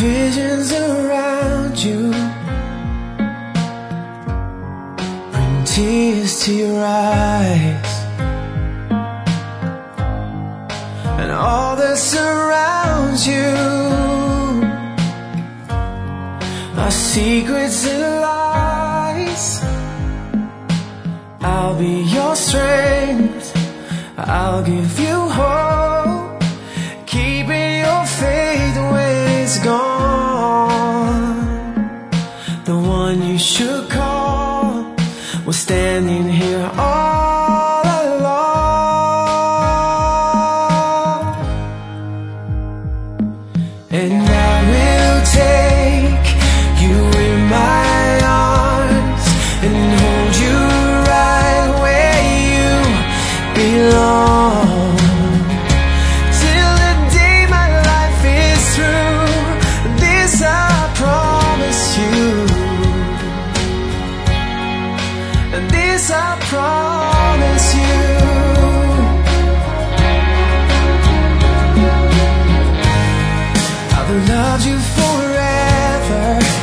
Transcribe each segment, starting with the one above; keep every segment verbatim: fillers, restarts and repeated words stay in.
visions around you bring tears to your eyes, and all that surrounds you are secrets and lies. I'll be your strength, I'll give you hope, keeping your faith when it's gone. The one you should call was standing here all along. And I will take you in my arms and hold you right where you belong, till the day my life is through. This I promise you, this I promise you. I've loved you forever,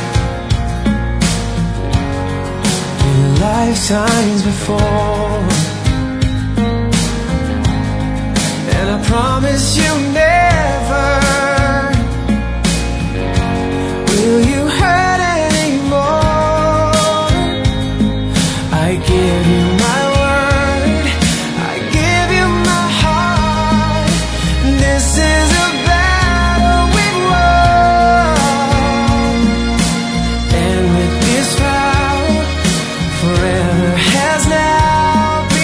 in lifetimes before, and I promise you never will you hurt anymore. I give you my word, I give you my heart. This is a battle we've won, and with this vow, forever has now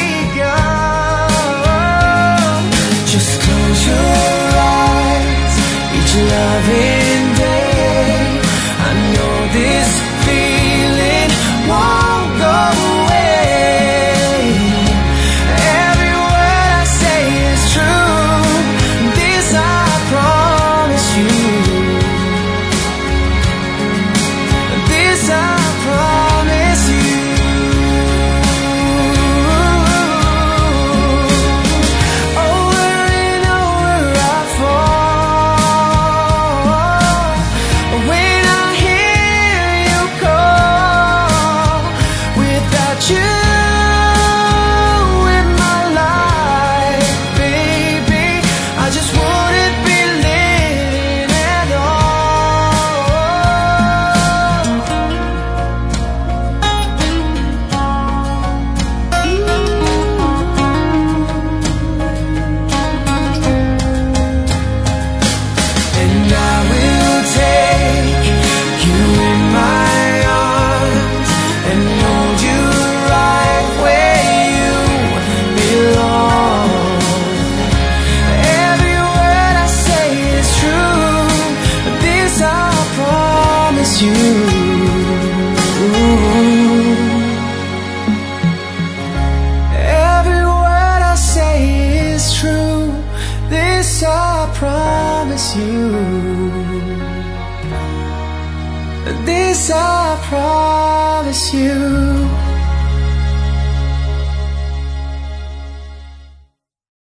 begun. Just close your eyes each loving day. I know this feeling won't go away. Every word I say is true. This I promise you. This I promise you. Over and over I fall when I hear you call. Without you in my life, baby, I just wouldn't be living at And I will take you in my arms and hold you right where you belong. Every word I say is true. This I promise you. Every word I say is true. This I promise you. This I promise you.